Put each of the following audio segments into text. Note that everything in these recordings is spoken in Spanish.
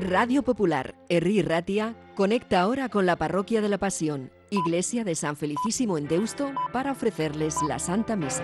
Radio Popular, Herri Ratia, conecta ahora con la Parroquia de la Pasión, Iglesia de San Felicísimo en Deusto, para ofrecerles la Santa Misa.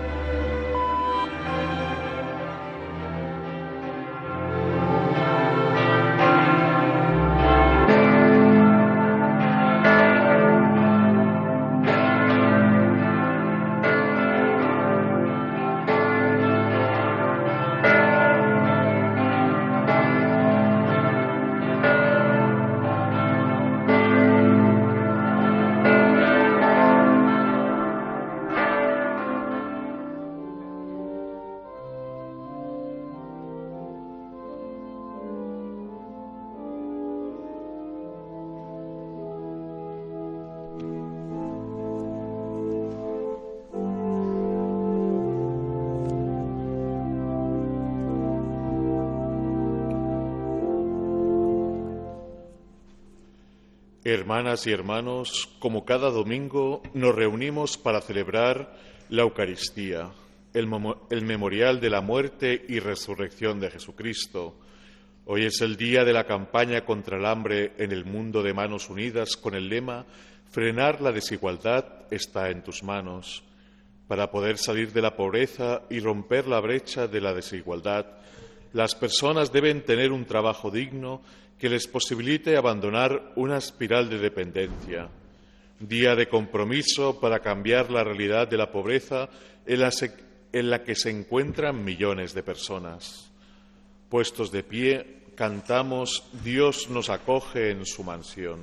Hermanas y hermanos, como cada domingo nos reunimos para celebrar la Eucaristía, el memorial de la muerte y resurrección de Jesucristo. Hoy es el día de la campaña contra el hambre en el mundo de Manos Unidas con el lema «Frenar la desigualdad está en tus manos». Para poder salir de la pobreza y romper la brecha de la desigualdad, las personas deben tener un trabajo digno que les posibilite abandonar una espiral de dependencia. Día de compromiso para cambiar la realidad de la pobreza en la que se encuentran millones de personas. Puestos de pie, cantamos «Dios nos acoge en su mansión».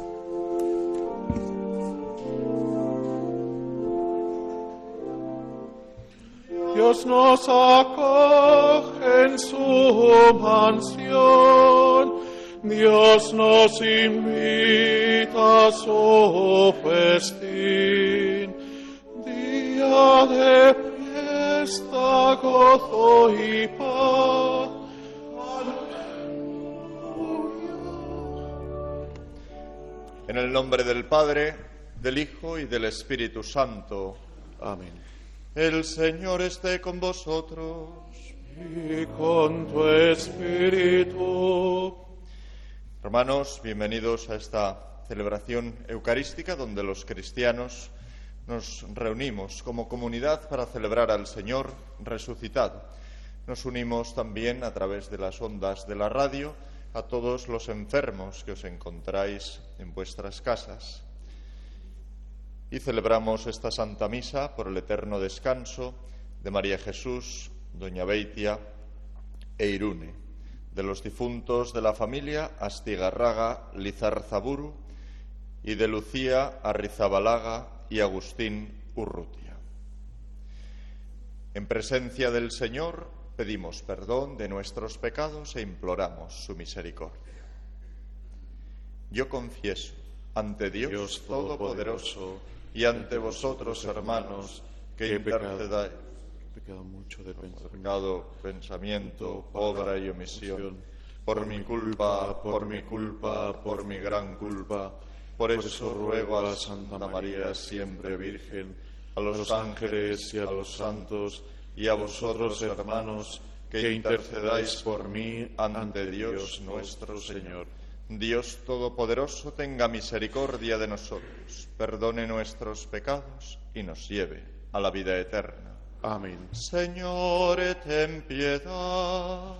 Dios nos acoge en su mansión, Dios nos invita a su festín, día de fiesta, gozo y paz. En el nombre del Padre, del Hijo y del Espíritu Santo. Amén. El Señor esté con vosotros. Y con tu espíritu. Hermanos, bienvenidos a esta celebración eucarística donde los cristianos nos reunimos como comunidad para celebrar al Señor resucitado. Nos unimos también a través de las ondas de la radio a todos los enfermos que os encontráis en vuestras casas. Y celebramos esta Santa Misa por el eterno descanso de María Jesús, Doña Beitia e Irune, de los difuntos de la familia Astigarraga Lizarzaburu y de Lucía Arrizabalaga y Agustín Urrutia. En presencia del Señor pedimos perdón de nuestros pecados e imploramos su misericordia. Yo confieso ante Dios Todopoderoso y ante vosotros, hermanos, que intercedáis. He pecado mucho de pensamiento, obra y omisión, por mi culpa, por mi gran culpa. Por eso ruego a la Santa María, siempre Virgen, a los ángeles y a los santos, y a vosotros, hermanos, que intercedáis por mí ante Dios nuestro Señor. Dios Todopoderoso tenga misericordia de nosotros, perdone nuestros pecados y nos lleve a la vida eterna. Amén. Señor, ten piedad.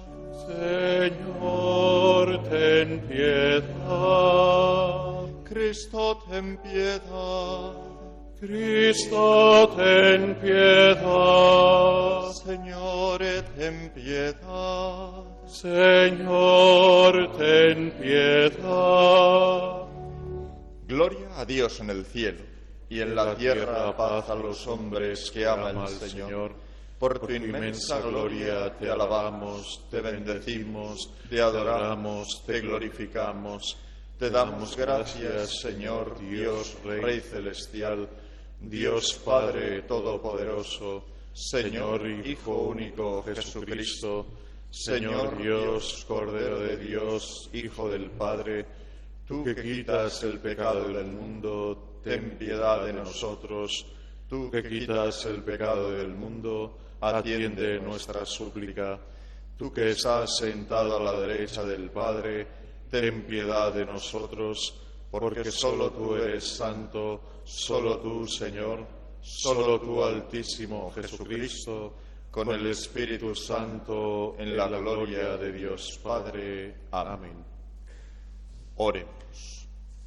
Señor, ten piedad. Cristo, ten piedad. Cristo, ten piedad. Señor, ten piedad. Señor, ten piedad. Gloria a Dios en el cielo. Y en la tierra paz a los hombres que aman al Señor. Por tu inmensa gloria te alabamos, te bendecimos, te adoramos, te glorificamos. Te damos gracias, Señor Dios, Rey celestial, Dios Padre todopoderoso, Señor Hijo único Jesucristo, Señor Dios, Cordero de Dios, Hijo del Padre, tú que quitas el pecado del mundo, ten piedad de nosotros. Tú que quitas el pecado del mundo, atiende nuestra súplica. Tú que estás sentado a la derecha del Padre, ten piedad de nosotros, porque solo tú eres santo, solo tú, Señor, solo tú, Altísimo Jesucristo, con el Espíritu Santo, en la gloria de Dios Padre. Amén. Oremos.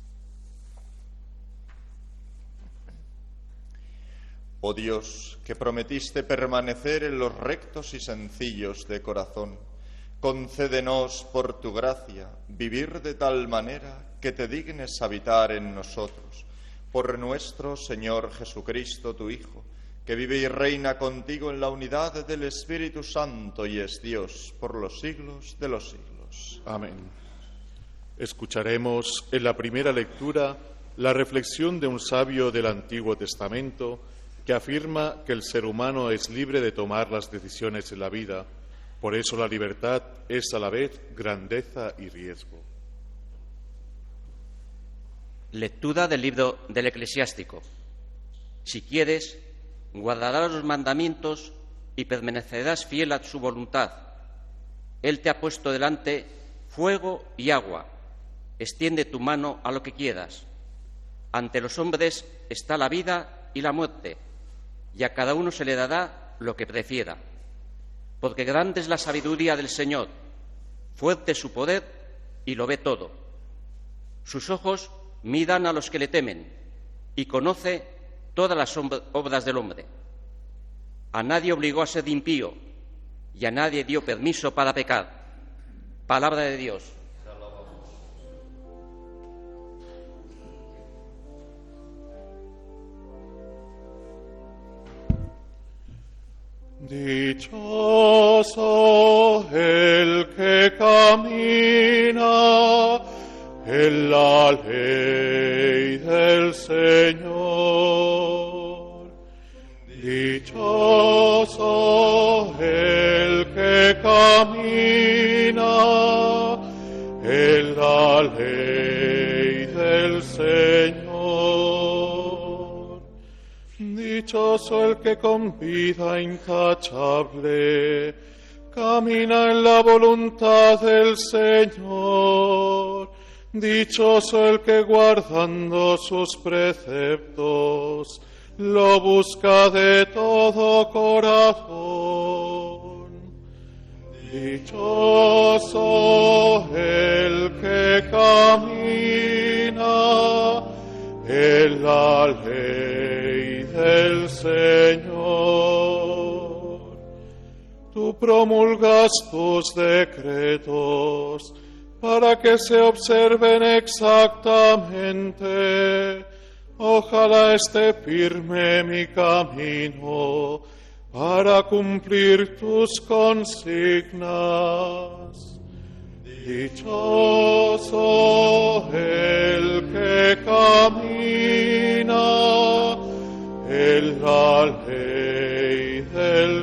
Oh Dios, que prometiste permanecer en los rectos y sencillos de corazón, concédenos por tu gracia vivir de tal manera que te dignes habitar en nosotros. Por nuestro Señor Jesucristo, tu Hijo, que vive y reina contigo en la unidad del Espíritu Santo y es Dios por los siglos de los siglos. Amén. Escucharemos en la primera lectura la reflexión de un sabio del Antiguo Testamento que afirma que el ser humano es libre de tomar las decisiones en la vida. Por eso la libertad es a la vez grandeza y riesgo. Lectura del libro del Eclesiástico. Si quieres, guardarás los mandamientos y permanecerás fiel a su voluntad. Él te ha puesto delante fuego y agua. Extiende tu mano a lo que quieras. Ante los hombres está la vida y la muerte, y a cada uno se le dará lo que prefiera. Porque grande es la sabiduría del Señor, fuerte su poder y lo ve todo. Sus ojos miran a los que le temen y conoce todas las obras del hombre. A nadie obligó a ser impío y a nadie dio permiso para pecar. Palabra de Dios. Dichoso el que camina en la ley del Señor. Dichoso el que camina en la ley del Señor. Dichoso el que con vida intachable camina en la voluntad del Señor. Dichoso el que guardando sus preceptos lo busca de todo corazón. Dichoso el que camina en la ley del Señor. Tú promulgas tus decretos para que se observen exactamente. Ojalá esté firme mi camino para cumplir tus consignas. Dichoso el que camina en la ley del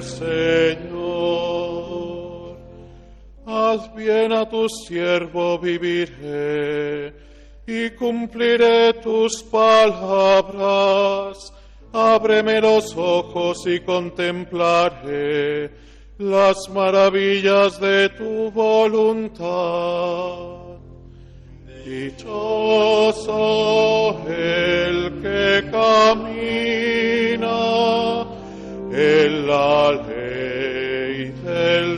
Señor. Haz bien a tu siervo, viviré, y cumpliré tus palabras. Ábreme los ojos y contemplaré las maravillas de tu voluntad. Dichoso el que camina en la ley del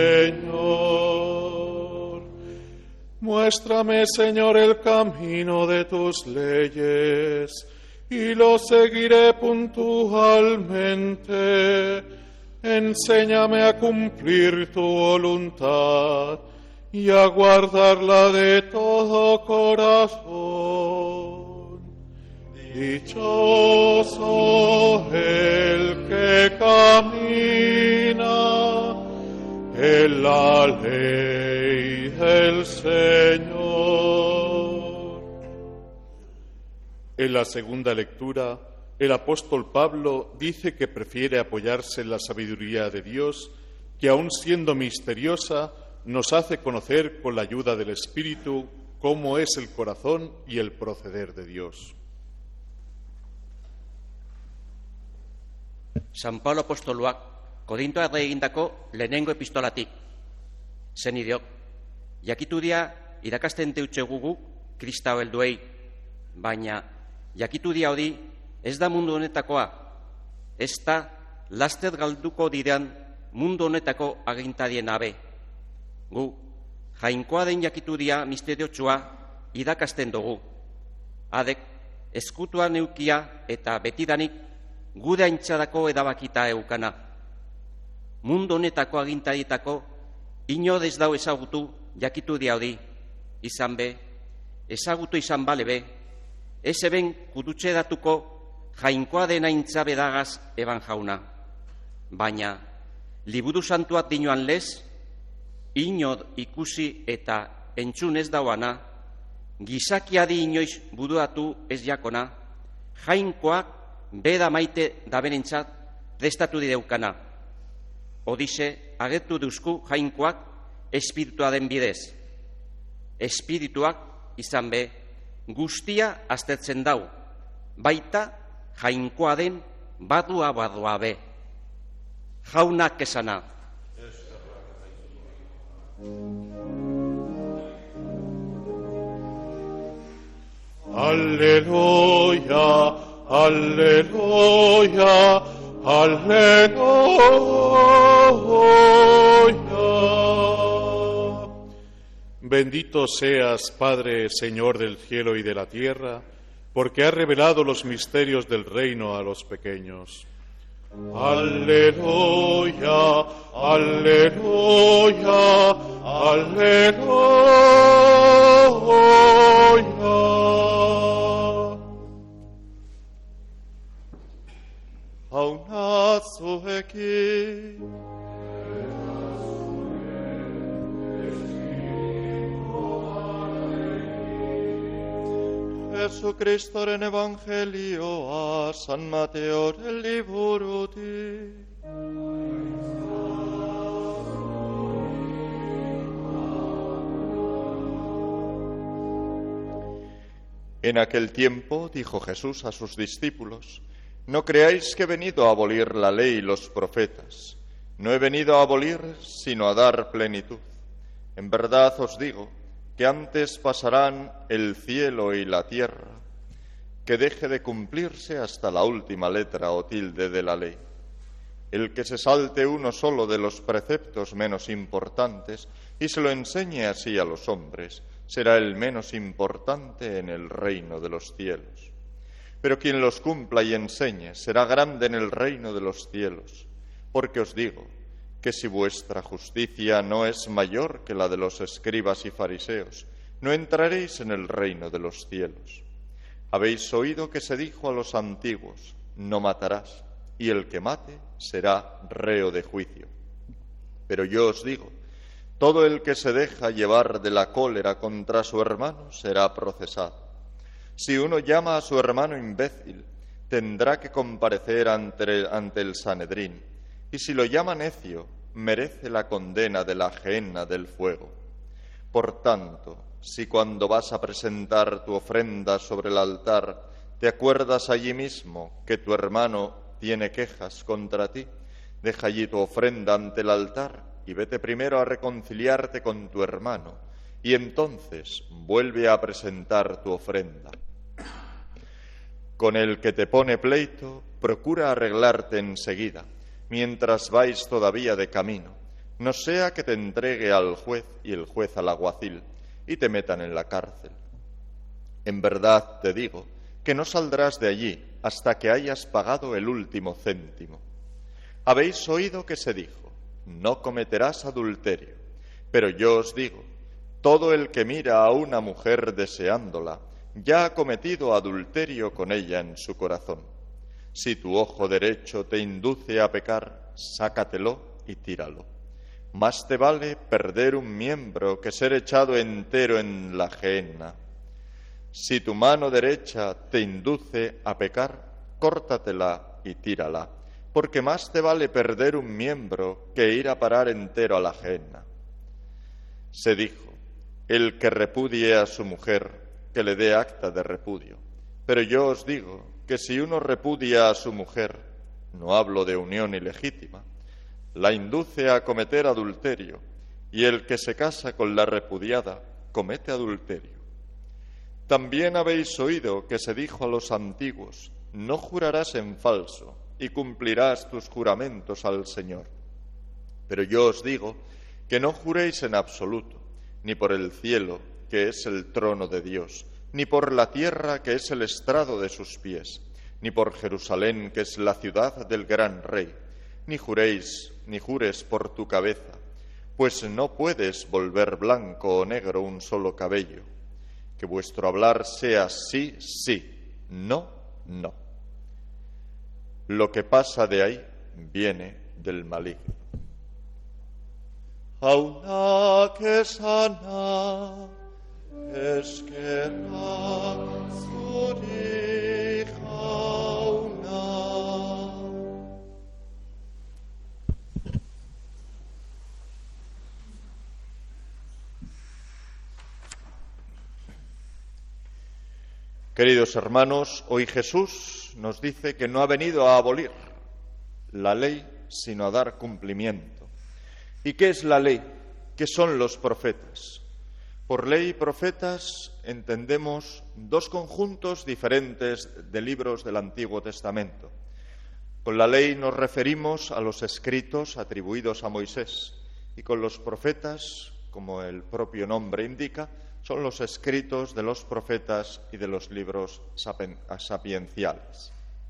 Señor. Muéstrame, Señor, el camino de tus leyes, y lo seguiré puntualmente. Enséñame a cumplir tu voluntad y a guardarla de todo corazón. Dichoso el que camina en la ley del Señor. En la segunda lectura, el apóstol Pablo dice que prefiere apoyarse en la sabiduría de Dios, que aun siendo misteriosa, nos hace conocer con la ayuda del Espíritu cómo es el corazón y el proceder de Dios. San Paulo apostoluak Korintoarrei egindako lehenengo epistolatik. Zenideok, jakitu dia irakasten deutxe gugu kristau helduei, baina jakitu dia hori ez da mundu honetakoa, ez da laster galduko diren mundu honetako agintarien abe. Gu, jainkoa den jakitu dia misteriotsua irakasten dugu. Adek, eskutuan eukia eta betidanik gure aintzarako edabakita eukana. Mundu honetako agintarietako inor ez dau ezagutu jakitu dia hori, izan be, ezagutu izan bale be, ez eben kudutxe datuko jainkoa den aintzabe dagaz eban jauna. Baina, liburu santuak dinoan lez, inor ikusi eta entzun ez dauana, gizakiadi inoiz buruatu ez jakona, jainkoak beda maite daberentzat prestatu dideukana. Odize, agertu duzku jainkoak espiritua den bidez. Espirituak izan be, guztia aztertzen dau, baita jainkoa den badua be. Jaunak esana. Alleluia, alleluia, alleluia. Bendito seas, Padre, Señor del cielo y de la tierra, porque has revelado los misterios del reino a los pequeños. Alleluia, alleluia, alleluia. Aunazo eki. Jesucristoren Evangelioa San Mateoren liburutik. En aquel tiempo dijo Jesús a sus discípulos: no creáis que he venido a abolir la ley y los profetas. No he venido a abolir, sino a dar plenitud. En verdad os digo que antes pasarán el cielo y la tierra, que deje de cumplirse hasta la última letra o tilde de la ley. El que se salte uno solo de los preceptos menos importantes y se lo enseñe así a los hombres, será el menos importante en el reino de los cielos. Pero quien los cumpla y enseñe será grande en el reino de los cielos, porque os digo que si vuestra justicia no es mayor que la de los escribas y fariseos, no entraréis en el reino de los cielos. Habéis oído que se dijo a los antiguos: no matarás, y el que mate será reo de juicio. Pero yo os digo, todo el que se deja llevar de la cólera contra su hermano será procesado. Si uno llama a su hermano imbécil, tendrá que comparecer ante el Sanedrín, y si lo llama necio, merece la condena de la gehenna del fuego. Por tanto, si cuando vas a presentar tu ofrenda sobre el altar te acuerdas allí mismo que tu hermano tiene quejas contra ti, deja allí tu ofrenda ante el altar y vete primero a reconciliarte con tu hermano, y entonces vuelve a presentar tu ofrenda. Con el que te pone pleito, procura arreglarte enseguida, mientras vais todavía de camino, no sea que te entregue al juez y el juez al alguacil, y te metan en la cárcel. En verdad te digo que no saldrás de allí hasta que hayas pagado el último céntimo. Habéis oído que se dijo: no cometerás adulterio. Pero yo os digo, todo el que mira a una mujer deseándola, ya ha cometido adulterio con ella en su corazón. Si tu ojo derecho te induce a pecar, sácatelo y tíralo. Más te vale perder un miembro que ser echado entero en la gehenna. Si tu mano derecha te induce a pecar, córtatela y tírala, porque más te vale perder un miembro que ir a parar entero a la gehenna. Se dijo: el que repudie a su mujer, que le dé acta de repudio. Pero yo os digo que si uno repudia a su mujer, no hablo de unión ilegítima, la induce a cometer adulterio, y el que se casa con la repudiada comete adulterio. También habéis oído que se dijo a los antiguos: no jurarás en falso y cumplirás tus juramentos al Señor. Pero yo os digo que no juréis en absoluto, ni por el cielo, que es el trono de Dios, ni por la tierra, que es el estrado de sus pies, ni por Jerusalén, que es la ciudad del gran Rey, ni juréis, ni jures por tu cabeza, pues no puedes volver blanco o negro un solo cabello. Que vuestro hablar sea sí, sí, no, no. Lo que pasa de ahí viene del maligno. Auna que sana, es que Queridos hermanos, hoy Jesús nos dice que no ha venido a abolir la ley, sino a dar cumplimiento. ¿Y qué es la ley? ¿Qué son los profetas? Por ley y profetas entendemos dos conjuntos diferentes de libros del Antiguo Testamento. Con la ley nos referimos a los escritos atribuidos a Moisés, y con los profetas, como el propio nombre indica, son los escritos de los profetas y de los libros sapienciales.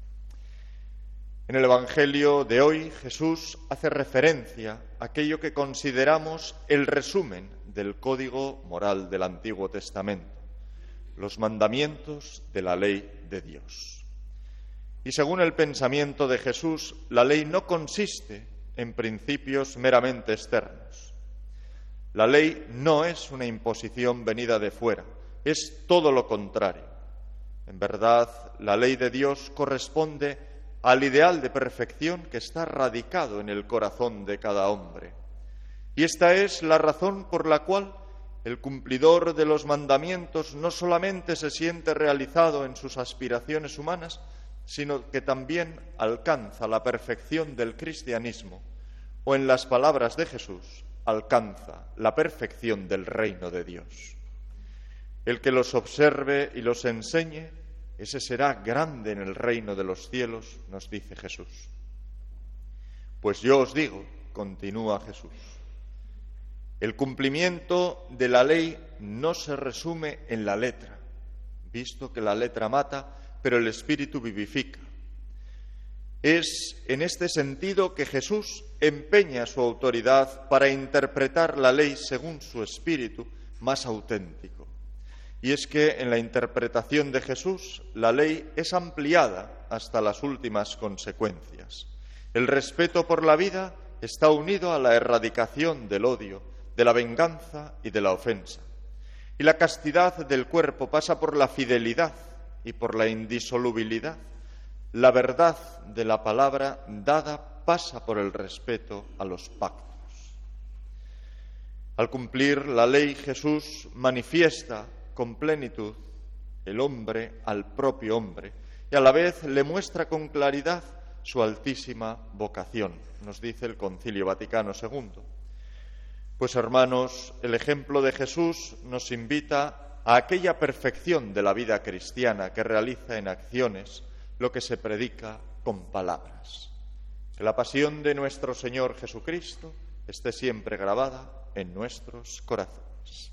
En el Evangelio de hoy, Jesús hace referencia a aquello que consideramos el resumen del código moral del Antiguo Testamento, los mandamientos de la ley de Dios. Y según el pensamiento de Jesús, la ley no consiste en principios meramente externos. La ley no es una imposición venida de fuera, es todo lo contrario. En verdad, la ley de Dios corresponde al ideal de perfección que está radicado en el corazón de cada hombre. Y esta es la razón por la cual el cumplidor de los mandamientos no solamente se siente realizado en sus aspiraciones humanas, sino que también alcanza la perfección del cristianismo, o en las palabras de Jesús, alcanza la perfección del reino de Dios. El que los observe y los enseñe, ese será grande en el reino de los cielos, nos dice Jesús. Pues yo os digo, continúa Jesús, el cumplimiento de la ley no se resume en la letra, visto que la letra mata, pero el Espíritu vivifica. Es en este sentido que Jesús empeña su autoridad para interpretar la ley según su espíritu más auténtico. Y es que en la interpretación de Jesús la ley es ampliada hasta las últimas consecuencias. El respeto por la vida está unido a la erradicación del odio, de la venganza y de la ofensa. Y la castidad del cuerpo pasa por la fidelidad y por la indisolubilidad. La verdad de la palabra dada pasa por el respeto a los pactos. Al cumplir la ley, Jesús manifiesta con plenitud el hombre al propio hombre y a la vez le muestra con claridad su altísima vocación, nos dice el Concilio Vaticano II. Pues hermanos, el ejemplo de Jesús nos invita a aquella perfección de la vida cristiana que realiza en acciones lo que se predica con palabras. Que la pasión de nuestro Señor Jesucristo esté siempre grabada en nuestros corazones.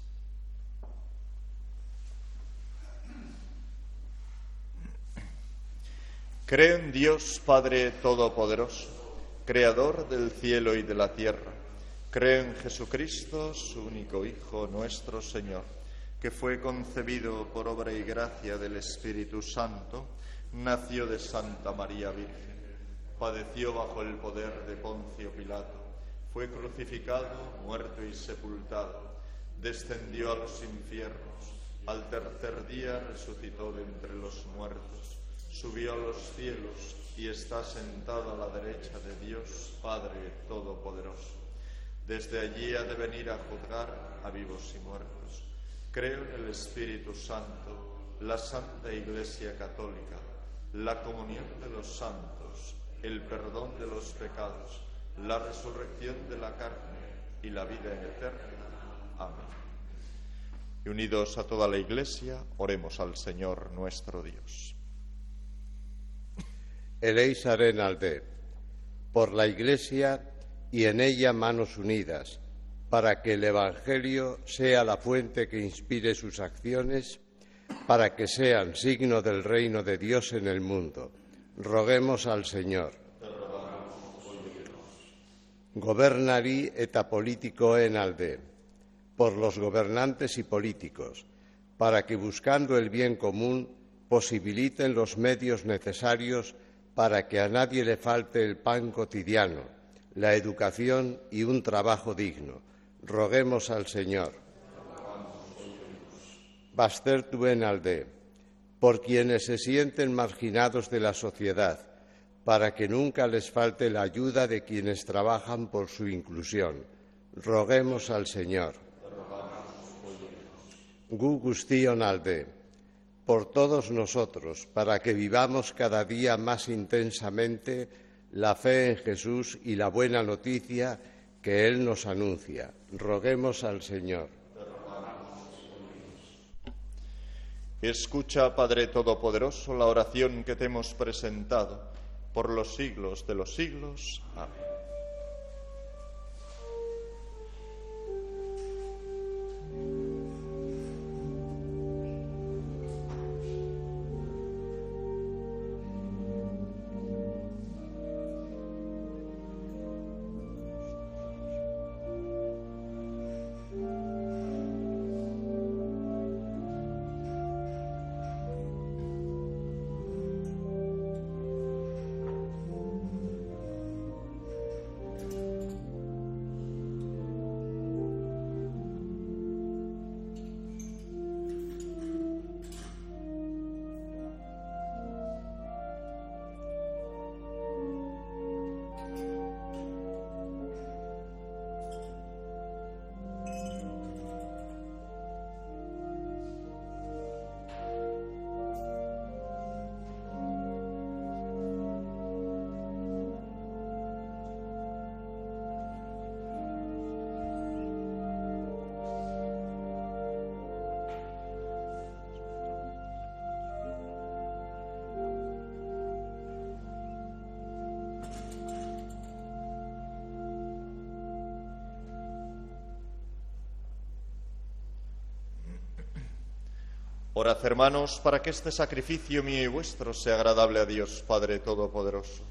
Creo en Dios Padre Todopoderoso, Creador del cielo y de la tierra. Creo en Jesucristo, su único Hijo, nuestro Señor, que fue concebido por obra y gracia del Espíritu Santo, nació de Santa María Virgen, padeció bajo el poder de Poncio Pilato, fue crucificado, muerto y sepultado, descendió a los infiernos, al tercer día resucitó de entre los muertos, subió a los cielos y está sentado a la derecha de Dios, Padre Todopoderoso. Desde allí ha de venir a juzgar a vivos y muertos. Creo en el Espíritu Santo, la Santa Iglesia Católica, la comunión de los santos, el perdón de los pecados, la resurrección de la carne y la vida eterna. Amén. Y unidos a toda la Iglesia, oremos al Señor nuestro Dios. Eleizaren alde, por la Iglesia y en ella manos unidas, para que el Evangelio sea la fuente que inspire sus acciones, para que sean signo del reino de Dios en el mundo. Roguemos al Señor. Gobernari eta politikoen alde, por los gobernantes y políticos, para que buscando el bien común posibiliten los medios necesarios para que a nadie le falte el pan cotidiano, la educación y un trabajo digno. Roguemos al Señor. Baztertuen alde, por quienes se sienten marginados de la sociedad, para que nunca les falte la ayuda de quienes trabajan por su inclusión. Roguemos al Señor. Gu guztion alde, por todos nosotros, para que vivamos cada día más intensamente la fe en Jesús y la buena noticia que Él nos anuncia. Roguemos al Señor. Escucha, Padre Todopoderoso, la oración que te hemos presentado por los siglos de los siglos. Amén. Orad, hermanos, para que este sacrificio mío y vuestro sea agradable a Dios, Padre Todopoderoso.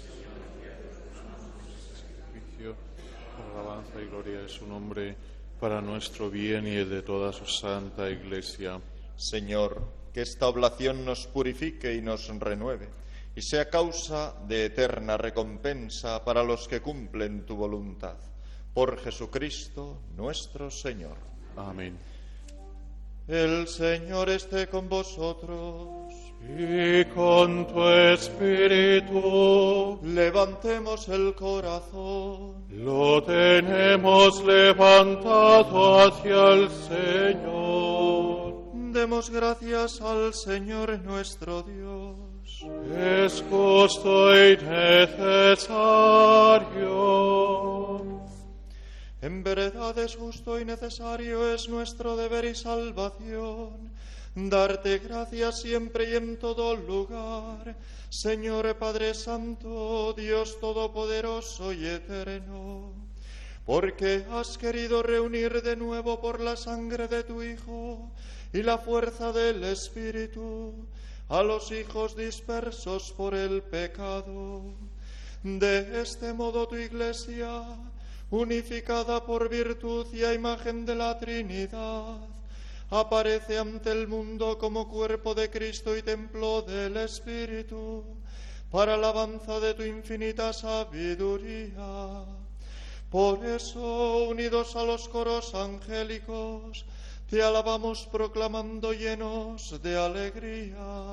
Sacrificio, alabanza y gloria de su nombre, para nuestro bien y el de toda su santa Iglesia. Señor, que esta oblación nos purifique y nos renueve, y sea causa de eterna recompensa para los que cumplen tu voluntad. Por Jesucristo nuestro Señor. Amén. El Señor esté con vosotros. Y con tu espíritu. Levantemos el corazón. Lo tenemos levantado hacia el Señor. Demos gracias al Señor nuestro Dios. Es justo y necesario. En verdad es justo y necesario, es nuestro deber y salvación, darte gracias siempre y en todo lugar, Señor Padre Santo, Dios Todopoderoso y Eterno, porque has querido reunir de nuevo por la sangre de tu Hijo y la fuerza del Espíritu a los hijos dispersos por el pecado. De este modo tu Iglesia, unificada por virtud y a imagen de la Trinidad, aparece ante el mundo como cuerpo de Cristo y templo del Espíritu, para alabanza de tu infinita sabiduría. Por eso, unidos a los coros angélicos, te alabamos proclamando llenos de alegría.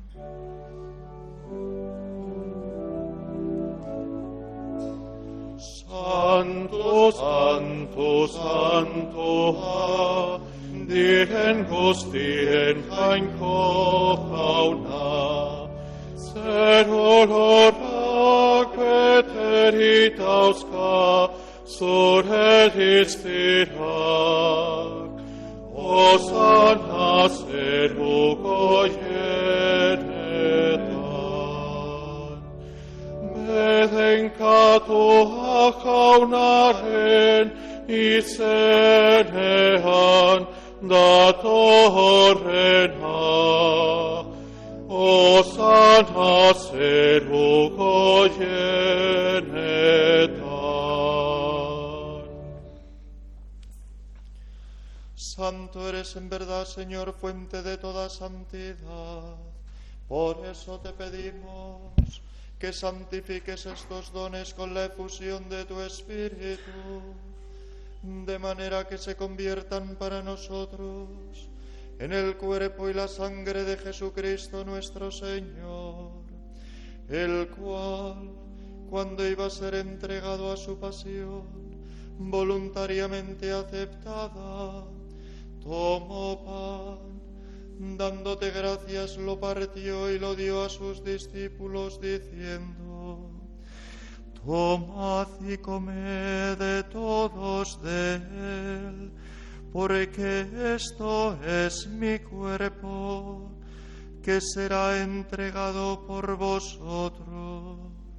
Santo, Santo, Santo, dien gustien kein Kochauna, Serolora Peteritauska, Sorelis Irak, Hosanna serugo jenetan, Bedenkatu jaunaren izenean datorrena, Hosanna serugo jenetan. Santo eres en verdad, Señor, fuente de toda santidad. Por eso te pedimos que santifiques estos dones con la efusión de tu Espíritu, de manera que se conviertan para nosotros en el cuerpo y la sangre de Jesucristo nuestro Señor, el cual, cuando iba a ser entregado a su pasión, voluntariamente aceptada, tomó pan, dándote gracias, lo partió y lo dio a sus discípulos, diciendo: Tomad y comed de todos de él, porque esto es mi cuerpo, que será entregado por vosotros.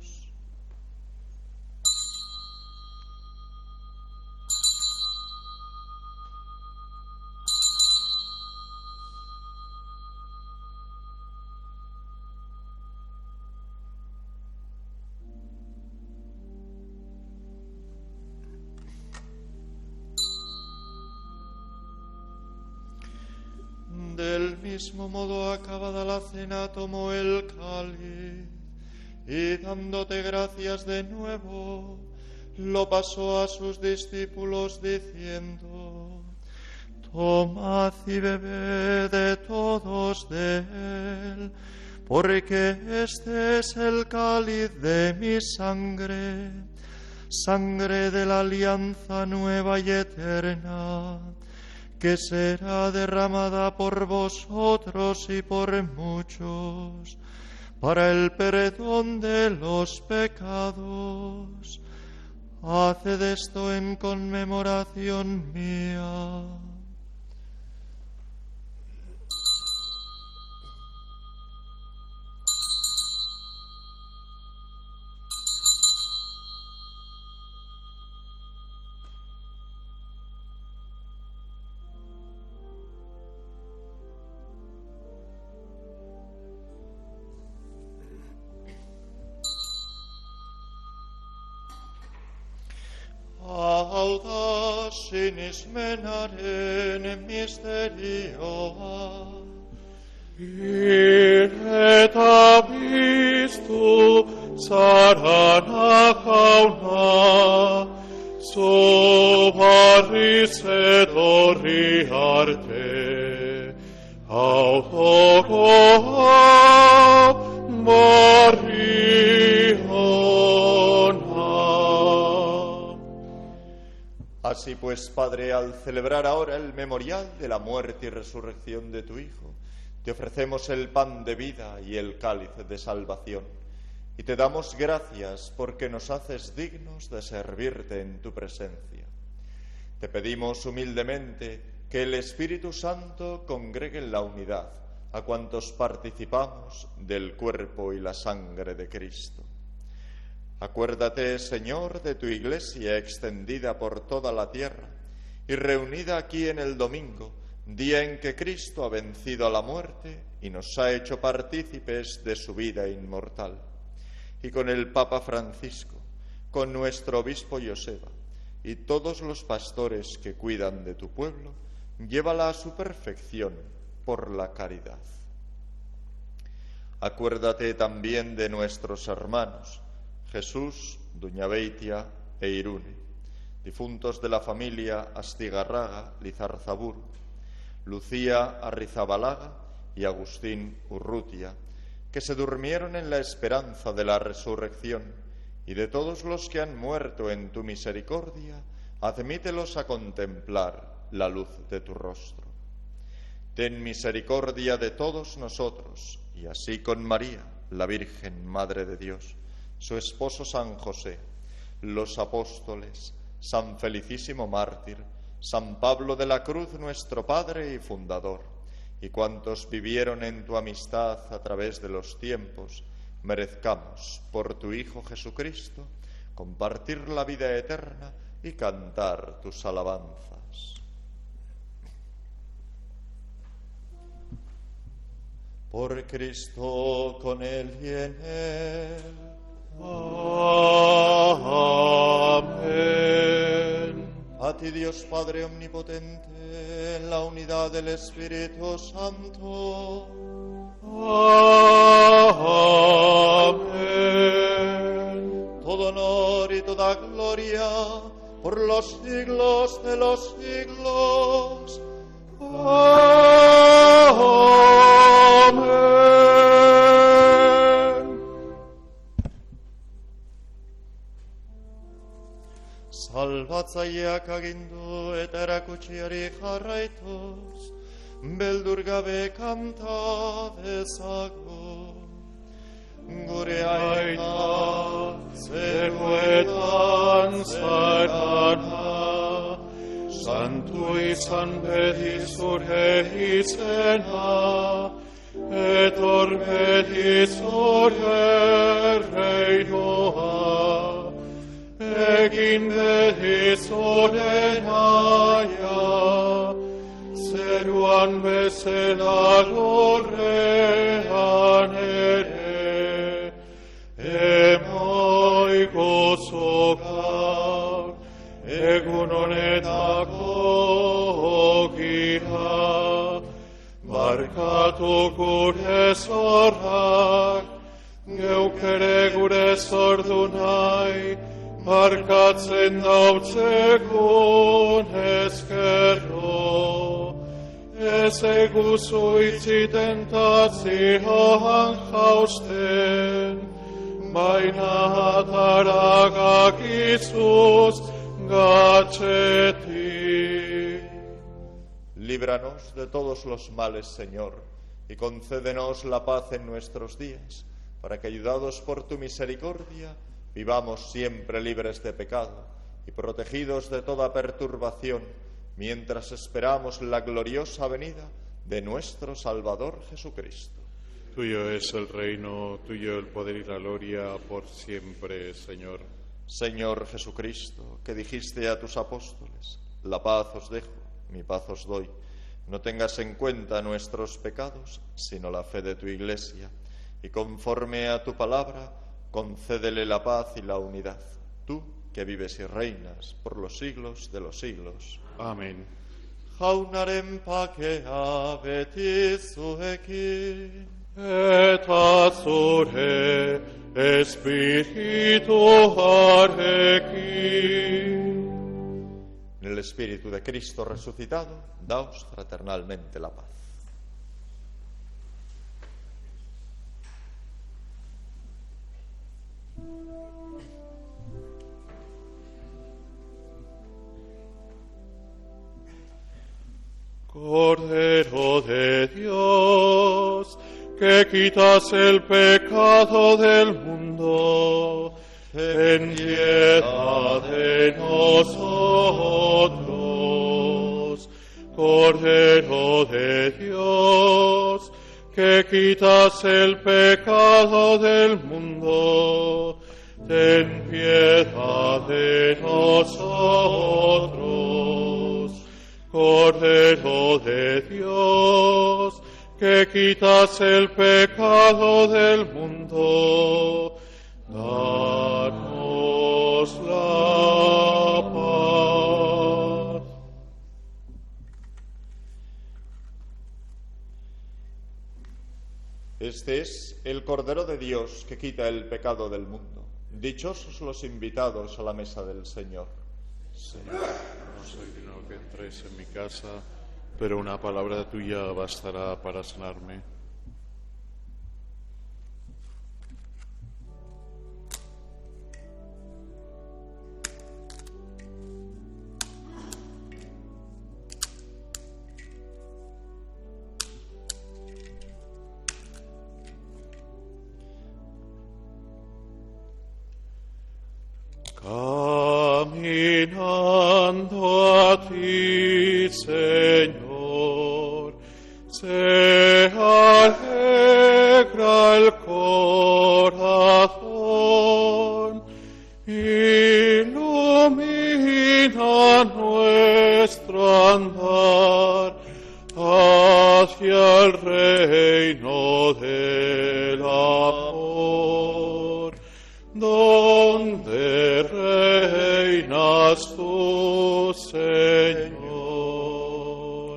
Del mismo modo, acabada la cena, tomó el cáliz y, dándote gracias de nuevo, lo pasó a sus discípulos, diciendo: Tomad y bebed de todos de él, porque este es el cáliz de mi sangre, sangre de la alianza nueva y eterna, que será derramada por vosotros y por muchos para el perdón de los pecados. Haced esto en conmemoración mía. Sinismenaren misterioa. Eta biztu zarana jauna, zu barriz etorri arte, hau jokoa barri ona. Así pues, Padre, al celebrar ahora el memorial de la muerte y resurrección de tu Hijo, te ofrecemos el pan de vida y el cáliz de salvación, y te damos gracias porque nos haces dignos de servirte en tu presencia. Te pedimos humildemente que el Espíritu Santo congregue en la unidad a cuantos participamos del cuerpo y la sangre de Cristo. Acuérdate, Señor, de tu Iglesia extendida por toda la tierra y reunida aquí en el domingo, día en que Cristo ha vencido a la muerte y nos ha hecho partícipes de su vida inmortal. Y con el Papa Francisco, con nuestro obispo Joseba y todos los pastores que cuidan de tu pueblo, llévala a su perfección por la caridad. Acuérdate también de nuestros hermanos Jesús, Doña Beitia e Irune, difuntos de la familia Astigarraga Lizarzaburu, Lucía Arrizabalaga y Agustín Urrutia, que se durmieron en la esperanza de la resurrección, y de todos los que han muerto en tu misericordia, admítelos a contemplar la luz de tu rostro. Ten misericordia de todos nosotros, y así con María, la Virgen Madre de Dios, su esposo San José, los apóstoles, San Felicísimo mártir, San Pablo de la Cruz, nuestro Padre y Fundador, y cuantos vivieron en tu amistad a través de los tiempos, merezcamos, por tu Hijo Jesucristo, compartir la vida eterna y cantar tus alabanzas. Por Cristo, con Él y en Él. Amén. A ti, Dios Padre omnipotente, en la unidad del Espíritu Santo. Amén. Todo honor y toda gloria por los siglos de los siglos. Amén. Salbatzaileak agindu eta erakutsiari jarraituz, beldur gabe kanta dezagun. Gure aita zeruetan zarana, santu izan beti zure izena, etor beti zure reinoa, egin beti zure naia, zeruan bezala lurrean ere, emoi gozo gaur, egun honetako ogia, barkatu gure zorrak, geuk ere gure zordu nahi, barkatzen dautzegun ezkerro. Ez eguzu itzi tentazioan jausten, baina ataragak izuz gatzetik. Líbranos de todos los males, Señor, y concédenos la paz en nuestros días, para que, ayudados por tu misericordia, vivamos siempre libres de pecado y protegidos de toda perturbación, mientras esperamos la gloriosa venida de nuestro Salvador Jesucristo. Tuyo es el reino, tuyo el poder y la gloria por siempre, Señor. Señor Jesucristo, que dijiste a tus apóstoles: la paz os dejo, mi paz os doy. No tengas en cuenta nuestros pecados, sino la fe de tu Iglesia, y conforme a tu palabra, concédele la paz y la unidad. Tú, que vives y reinas por los siglos de los siglos. Amén. Jaunaren pakea beti zuekin. Eta zure espirituarekin. En el Espíritu de Cristo resucitado, daos fraternalmente la paz. Cordero de Dios, que quitas el pecado del mundo, ten piedad de nosotros. Cordero de Dios, que quitas el pecado del mundo, ten piedad de nosotros. Cordero de Dios, que quitas el pecado del mundo, danos la paz. Este es el Cordero de Dios que quita el pecado del mundo. Dichosos los invitados a la mesa del Señor. Señor, no soy digno que entres en mi casa, pero una palabra tuya bastará para sanarme. Camino Caminando a ti, Señor, se alegra el corazón, ilumina nuestro andar hacia el reino del amor, donde reinas tú, Señor.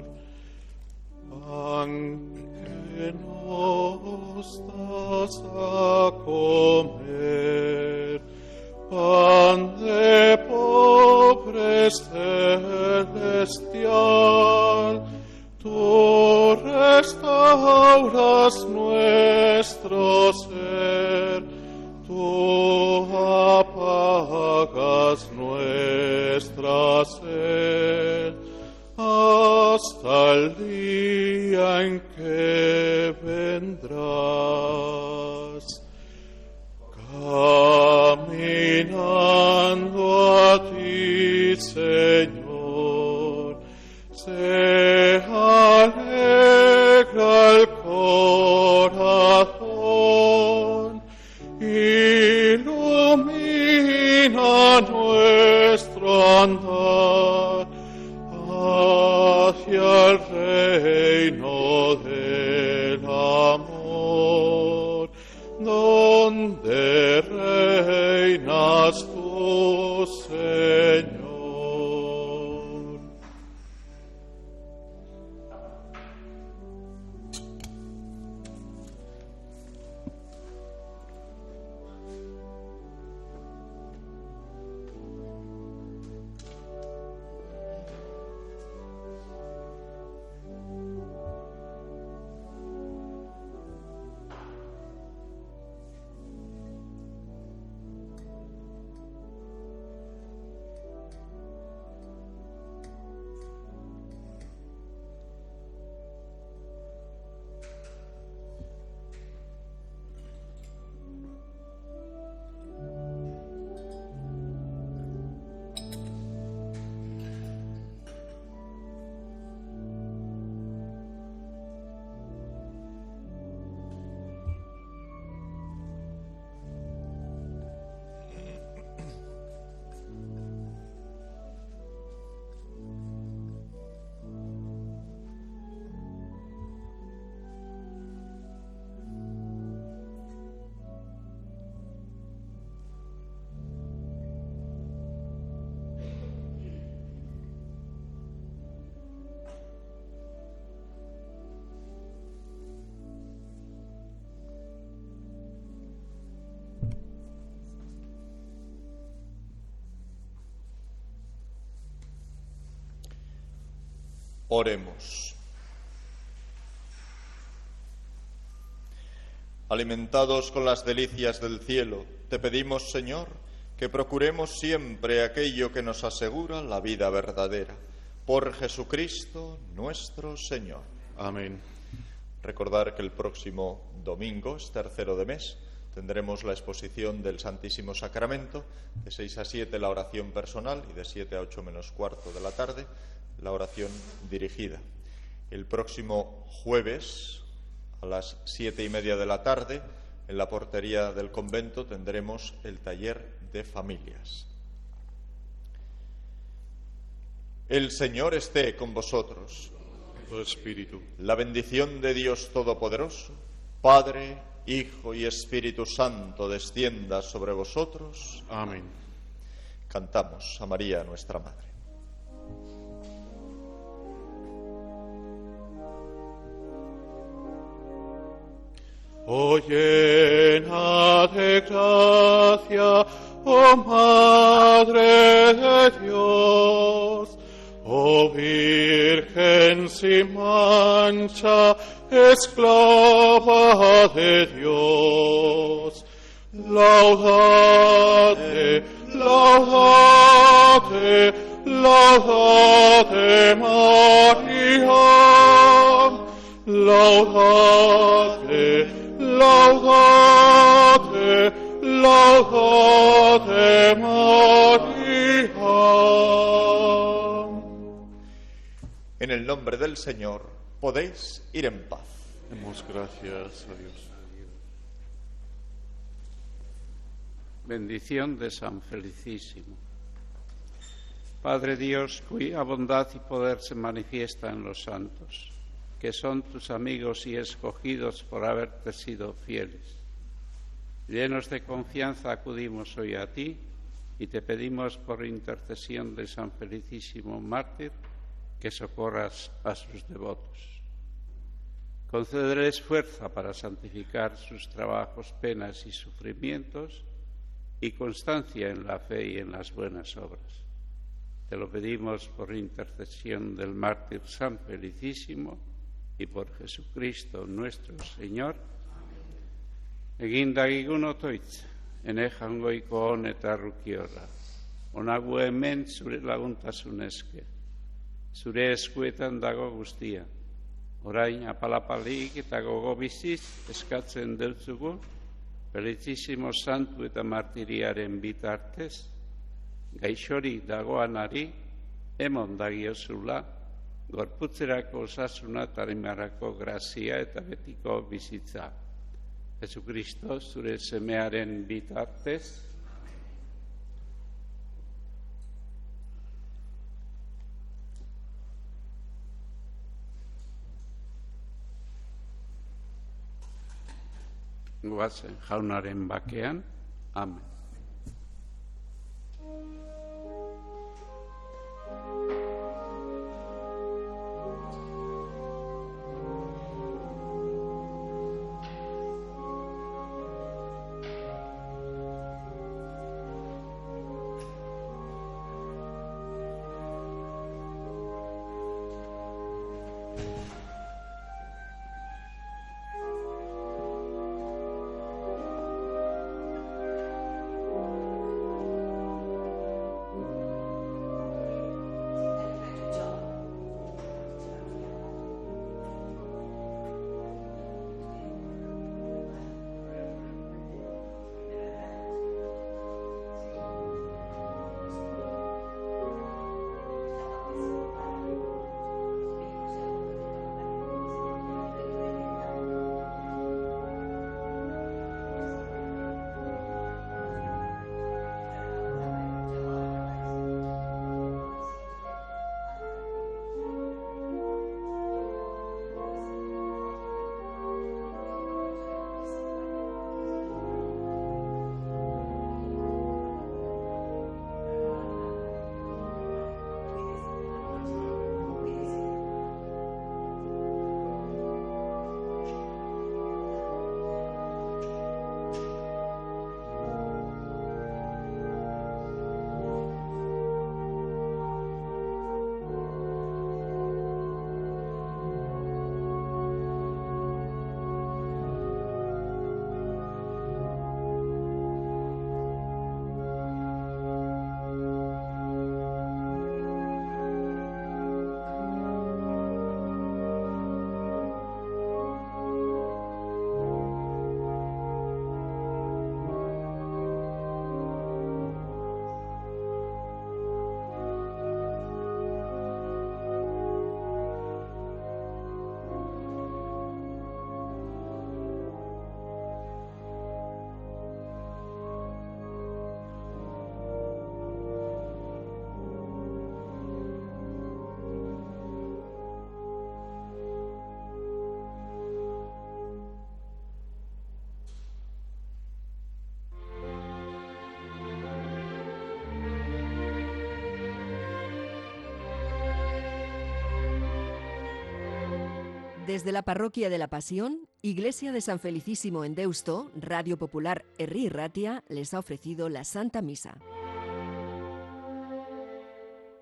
Aunque nos das a comer pan de pobre celestial, tú restauras nuestro ser, tú apagas nuestra sed, hasta el día en que vendrás. Caminando a ti, Señor, se alegra el corazón, ilumina nuestro andar hacia el reino del amor, donde reinas tú, Señor. Oremos. Alimentados con las delicias del cielo, te pedimos, Señor, que procuremos siempre aquello que nos asegura la vida verdadera. Por Jesucristo nuestro Señor. Amén. Recordar que el próximo domingo, es 3º de mes, tendremos la exposición del Santísimo Sacramento, de 6 a 7 la oración personal y de 7 a 8 menos cuarto de la tarde la oración dirigida. El próximo jueves, a las 7:30 de la tarde, en la portería del convento tendremos el taller de familias. El Señor esté con vosotros. Tu espíritu. La bendición de Dios Todopoderoso, Padre, Hijo y Espíritu Santo, descienda sobre vosotros. Amén. Cantamos a María, nuestra Madre. Oh llena de gracia, oh Madre de Dios, oh Virgen sin mancha, esclava de Dios. Laudate, laudate, laudate María, laudate, laudate, laudate María. En el nombre del Señor, podéis ir en paz. Demos gracias a Dios. Bendición de San Felicísimo. Padre Dios, cuya bondad y poder se manifiesta en los santos, que son tus amigos y escogidos por haberte sido fieles. Llenos de confianza acudimos hoy a ti y te pedimos por intercesión de San Felicísimo mártir que socorras a sus devotos. Concédeles fuerza para santificar sus trabajos, penas y sufrimientos y constancia en la fe y en las buenas obras. Te lo pedimos por intercesión del mártir San Felicísimo y por Jesucristo nuestro Señor. Egindagigun otoitz, enejan goiko honeta rukiora, onagu hemen zure laguntasun eske. Zure eskuetan dago guztia, orain apalapalik eta gogo biziz eskatzen deutzugu, Felicísimo santu eta martiriaren bitartez, gaixori dagoanari emon dagiozula, gorputzerako osasuna eta arimarako grazia eta betiko bizitza. Jesucristo, zure semearen bitartez, goazen jaunaren bakean. Amen. Desde la Parroquia de la Pasión, Iglesia de San Felicísimo en Deusto, Radio Popular Herri Ratia les ha ofrecido la Santa Misa.